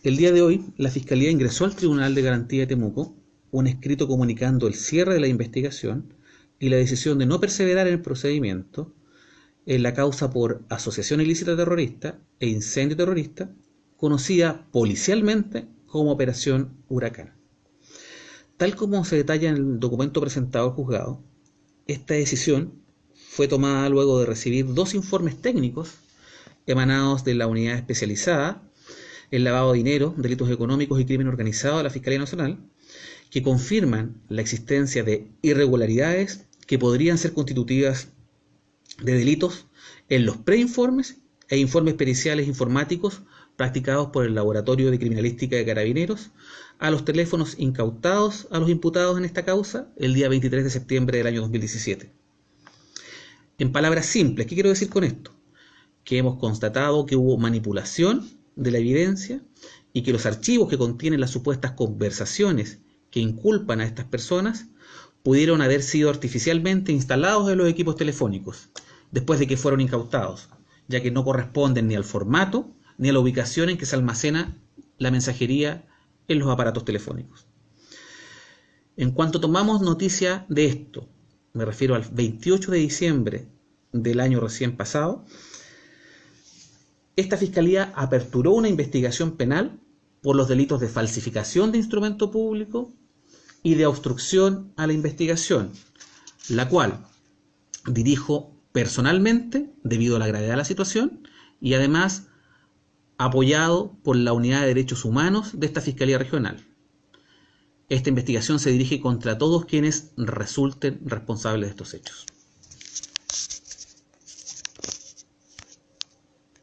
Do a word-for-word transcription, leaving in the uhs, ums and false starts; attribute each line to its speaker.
Speaker 1: El día de hoy, la Fiscalía ingresó al Tribunal de Garantía de Temuco un escrito comunicando el cierre de la investigación y la decisión de no perseverar en el procedimiento en la causa por asociación ilícita terrorista e incendio terrorista, conocida policialmente como Operación Huracán. Tal como se detalla en el documento presentado al juzgado, esta decisión fue tomada luego de recibir dos informes técnicos emanados de la unidad especializada en lavado de dinero, delitos económicos y crimen organizado de la Fiscalía Nacional, que confirman la existencia de irregularidades que podrían ser constitutivas de delitos en los preinformes e informes periciales informáticos practicados por el Laboratorio de Criminalística de Carabineros a los teléfonos incautados a los imputados en esta causa el día veintitrés de septiembre del año dos mil diecisiete. En palabras simples, ¿qué quiero decir con esto? Que hemos constatado que hubo manipulación de la evidencia y que los archivos que contienen las supuestas conversaciones que inculpan a estas personas pudieron haber sido artificialmente instalados en los equipos telefónicos después de que fueron incautados, ya que no corresponden ni al formato ni a la ubicación en que se almacena la mensajería en los aparatos telefónicos. En cuanto tomamos noticia de esto, me refiero al veintiocho de diciembre del año recién pasado, esta Fiscalía aperturó una investigación penal por los delitos de falsificación de instrumento público y de obstrucción a la investigación, la cual dirijo personalmente debido a la gravedad de la situación y además apoyado por la Unidad de Derechos Humanos de esta Fiscalía Regional. Esta investigación se dirige contra todos quienes resulten responsables de estos hechos.